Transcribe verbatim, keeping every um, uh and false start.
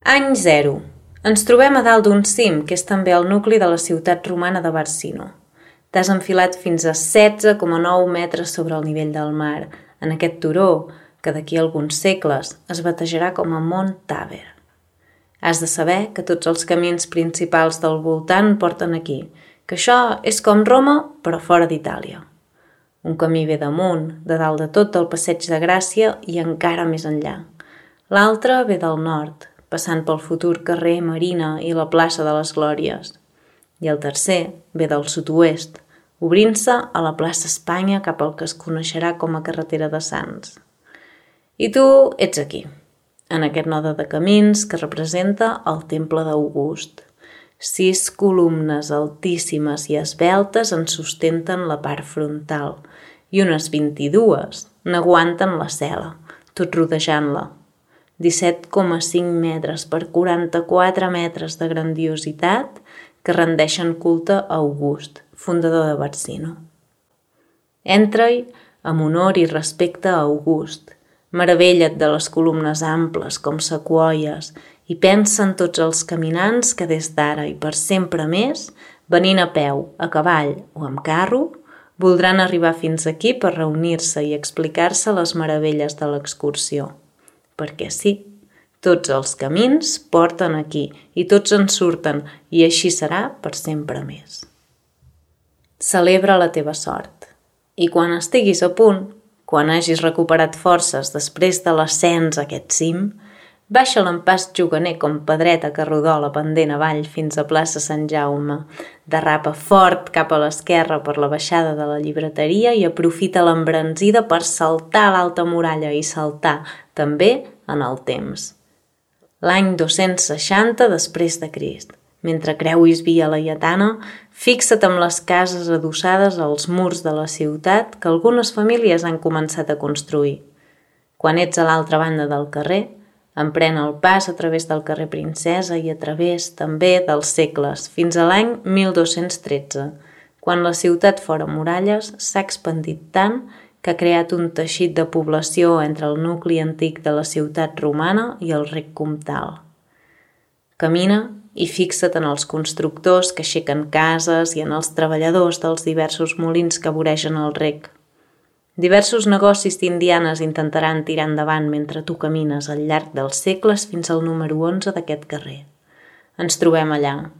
Any zero. Ens trobem a dalt d'un cim, que és també el nucli de la ciutat romana de Barsino. T'has enfilat fins a setze coma nou metres sobre el nivell del mar, en aquest turó, que d'aquí a alguns segles es batejarà com a Mont Taber. Has de saber que tots els camins principals del voltant porten aquí, que això és com Roma, però fora d'Itàlia. Un camí ve damunt, de dalt de tot del Passeig de Gràcia i encara més enllà. L'altre ve del nord, passant pel futur carrer Marina i la plaça de les Glòries. I el tercer ve del sud-oest, obrint-se a la plaça Espanya cap al que es coneixerà com a carretera de Sants. I tu ets aquí, en aquest node de camins que representa el temple d'August. Sis columnes altíssimes i esveltes en sustenten la part frontal i unes vint-i-dues n'aguanten la cel·la, tot rodejant-la. disset coma cinc metres per quaranta-quatre metres de grandiositat que rendeixen culte a August, fundador de Barsino. Entra-hi amb honor i respecte a August, meravella't de les columnes amples com sequoies i pensa en tots els caminants que des d'ara i per sempre més, venint a peu, a cavall o amb carro, voldran arribar fins aquí per reunir-se i explicar-se les meravelles de l'excursió. Perquè sí, tots els camins porten aquí i tots en surten i així serà per sempre més. Celebra la teva sort i quan estiguis a punt, quan hagis recuperat forces després de l'ascens a aquest cim, baixa-la en pas juganer com pedreta que rodola pendent avall fins a plaça Sant Jaume, derrapa fort cap a l'esquerra per la baixada de la llibreteria i aprofita l'embranzida per saltar a l'alta muralla i saltar, també, en el temps. L'any dos-cents seixanta després de Crist. Mentre creuis via Laietana, fixa't amb les cases adossades als murs de la ciutat que algunes famílies han començat a construir. Quan ets a l'altra banda del carrer, emprèn el pas a través del carrer Princesa i a través, també, dels segles, fins a l'any mil dos-cents tretze, quan la ciutat fora muralles s'ha expandit tant que ha creat un teixit de població entre el nucli antic de la ciutat romana i el rec comtal. Camina i fixa't en els constructors que aixequen cases i en els treballadors dels diversos molins que voregen el rec. Diversos negocis d'indianes intentaran tirar endavant mentre tu camines al llarg dels segles fins al número onze d'aquest carrer. Ens trobem allà,